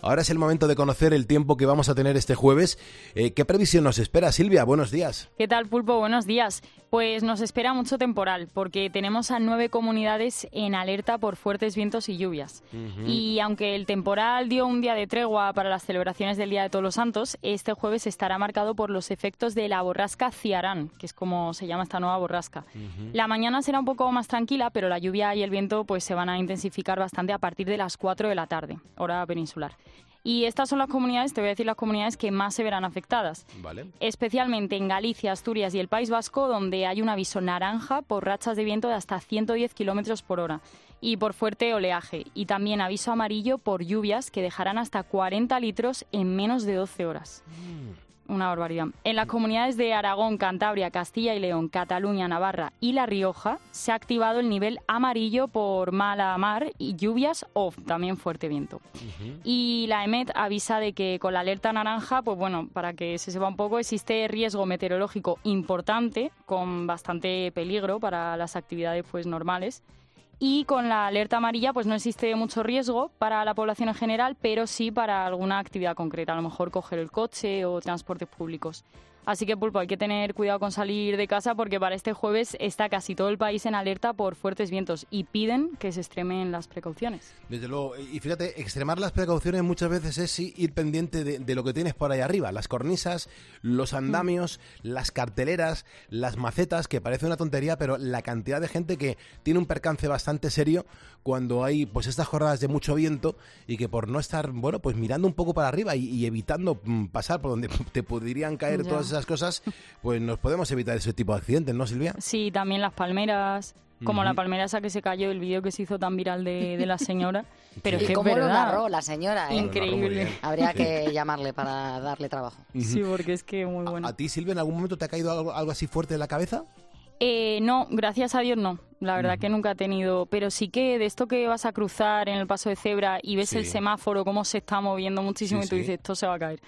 Ahora es el momento de conocer el tiempo que vamos a tener este jueves. ¿Qué previsión nos espera, Silvia? Buenos días. ¿Qué tal, Pulpo? Buenos días. Pues nos espera mucho temporal, porque tenemos a 9 comunidades en alerta por fuertes vientos y lluvias. Y aunque el temporal dio un día de tregua para las celebraciones del Día de Todos los Santos, este jueves estará marcado por los efectos de la borrasca Ciarán, que es como se llama esta nueva borrasca. La mañana será un poco más tranquila, pero la lluvia y el viento pues se van a intensificar bastante a partir de las 4 de la tarde, hora peninsular. Y estas son las comunidades, te voy a decir las comunidades que más se verán afectadas. Vale. Especialmente en Galicia, Asturias y el País Vasco, donde hay un aviso naranja por rachas de viento de hasta 110 kilómetros por hora y por fuerte oleaje. Y también aviso amarillo por lluvias que dejarán hasta 40 litros en menos de 12 horas. Una barbaridad. En las comunidades de Aragón, Cantabria, Castilla y León, Cataluña, Navarra y La Rioja se ha activado el nivel amarillo por mala mar y lluvias o también fuerte viento. Y la EMET avisa de que con la alerta naranja, pues bueno, para que se sepa un poco, existe riesgo meteorológico importante con bastante peligro para las actividades pues normales. Y con la alerta amarilla pues no existe mucho riesgo para la población en general, pero sí para alguna actividad concreta, a lo mejor coger el coche o transportes públicos. Así que, Pulpo, hay que tener cuidado con salir de casa porque para este jueves está casi todo el país en alerta por fuertes vientos y piden que se extremen las precauciones. Desde luego, y fíjate, extremar las precauciones muchas veces es ir pendiente de lo que tienes por ahí arriba, las cornisas, los andamios, las carteleras, las macetas, que parece una tontería, pero la cantidad de gente que tiene un percance bastante serio cuando hay pues estas jornadas de mucho viento y que por no estar, bueno, pues mirando un poco para arriba y evitando pasar por donde te podrían caer todas esas cosas, pues nos podemos evitar ese tipo de accidentes, ¿no, Silvia? Sí, también las palmeras, como la palmera esa que se cayó, el vídeo que se hizo tan viral de la señora. Pero es que cómo es verdad. lo narró la señora, ¿eh? Increíble. Habría que llamarle para darle trabajo. Sí, porque es que muy bueno. ¿A ti, Silvia, en algún momento te ha caído algo así fuerte en la cabeza? No, gracias a Dios no. La verdad que nunca he tenido, pero sí que de esto que vas a cruzar en el paso de cebra y ves el semáforo cómo se está moviendo muchísimo y tú dices, esto se va a caer.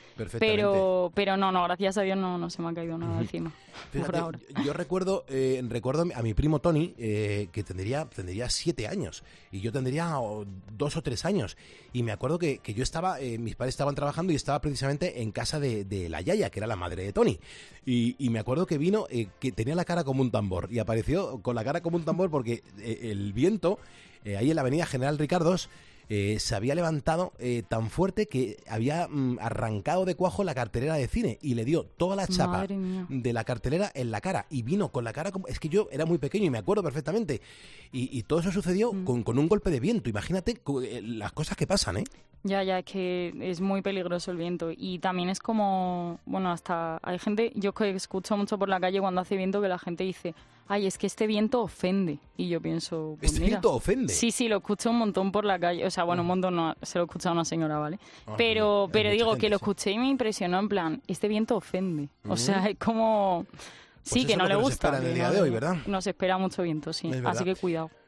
Pero no, gracias a Dios no se me ha caído nada encima. Fíjate, por ahora. Yo recuerdo a mi primo Tony, que tendría 7 años y yo tendría 2 o 3 años. Y me acuerdo que yo estaba, mis padres estaban trabajando y estaba precisamente en casa de la Yaya, que era la madre de Tony. Y me acuerdo que vino, que tenía la cara como un tambor y apareció con la cara como un tambor porque el viento, ahí en la avenida General Ricardos, se había levantado tan fuerte que había arrancado de cuajo la cartelera de cine y le dio toda la chapa de la cartelera en la cara y vino con la cara como... Es que yo era muy pequeño y me acuerdo perfectamente y todo eso sucedió con un golpe de viento. Imagínate las cosas que pasan, ¿eh? Ya, es que es muy peligroso el viento y también es como, bueno, hasta hay gente, yo que escucho mucho por la calle cuando hace viento que la gente dice, ay, es que este viento ofende. Y yo pienso, pues ¿Este mira, viento ofende? Sí, lo escucho un montón por la calle, o sea, bueno, un montón no, se lo escucha a una señora, ¿vale? Pero digo que lo escuché y me impresionó en plan, este viento ofende. O sea, es como... Pues sí, que no le gusta. Nos espera en el día de hoy, ¿verdad? Nos espera mucho viento, sí. Así que cuidado.